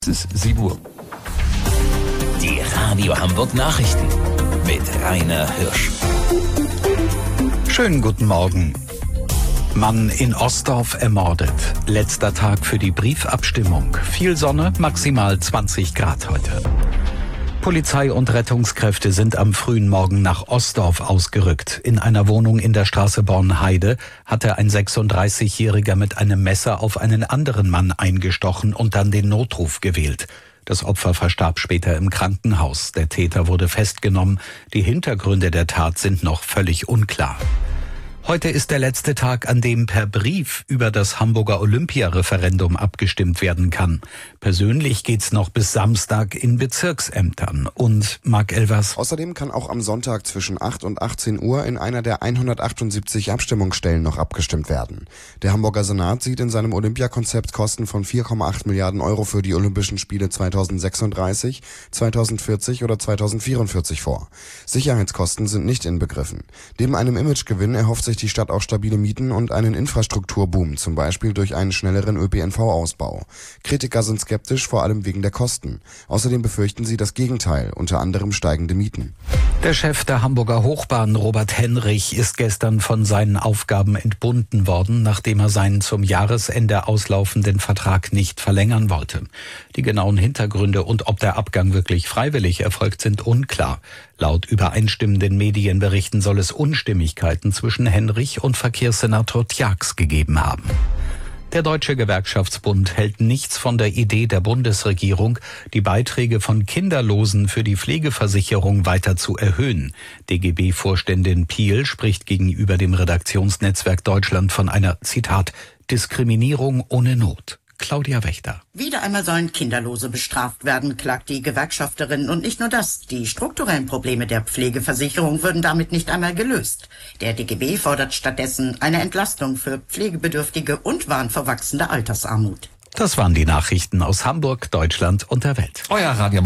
Es ist 7 Uhr. Die Radio Hamburg Nachrichten mit Rainer Hirsch. Schönen guten Morgen. Mann in Ostdorf ermordet. Letzter Tag für die Briefabstimmung. Viel Sonne, maximal 20 Grad heute. Polizei und Rettungskräfte sind am frühen Morgen nach Ostdorf ausgerückt. In einer Wohnung in der Straße Bornheide hatte ein 36-Jähriger mit einem Messer auf einen anderen Mann eingestochen und dann den Notruf gewählt. Das Opfer verstarb später im Krankenhaus. Der Täter wurde festgenommen. Die Hintergründe der Tat sind noch völlig unklar. Heute ist der letzte Tag, an dem per Brief über das Hamburger Olympia-Referendum abgestimmt werden kann. Persönlich geht's noch bis Samstag in Bezirksämtern. Und Marc Elvers. Außerdem kann auch am Sonntag zwischen 8 und 18 Uhr in einer der 178 Abstimmungsstellen noch abgestimmt werden. Der Hamburger Senat sieht in seinem Olympiakonzept Kosten von 4,8 Milliarden Euro für die Olympischen Spiele 2036, 2040 oder 2044 vor. Sicherheitskosten sind nicht inbegriffen. Neben einem Imagegewinn erhofft sich die Stadt auch stabile Mieten und einen Infrastrukturboom, zum Beispiel durch einen schnelleren ÖPNV-Ausbau. Kritiker sind skeptisch, vor allem wegen der Kosten. Außerdem befürchten sie das Gegenteil, unter anderem steigende Mieten. Der Chef der Hamburger Hochbahn, Robert Henrich, ist gestern von seinen Aufgaben entbunden worden, nachdem er seinen zum Jahresende auslaufenden Vertrag nicht verlängern wollte. Die genauen Hintergründe und ob der Abgang wirklich freiwillig erfolgt, sind unklar. Laut übereinstimmenden Medienberichten soll es Unstimmigkeiten zwischen Henrich und Verkehrssenator Tjax gegeben haben. Der Deutsche Gewerkschaftsbund hält nichts von der Idee der Bundesregierung, die Beiträge von Kinderlosen für die Pflegeversicherung weiter zu erhöhen. DGB-Vorständin Piel spricht gegenüber dem Redaktionsnetzwerk Deutschland von einer, Zitat, Diskriminierung ohne Not. Claudia Wächter. Wieder einmal sollen Kinderlose bestraft werden, klagt die Gewerkschafterin. Und nicht nur das, die strukturellen Probleme der Pflegeversicherung würden damit nicht einmal gelöst. Der DGB fordert stattdessen eine Entlastung für Pflegebedürftige und warnt vor wachsender Altersarmut. Das waren die Nachrichten aus Hamburg, Deutschland und der Welt. Euer Radio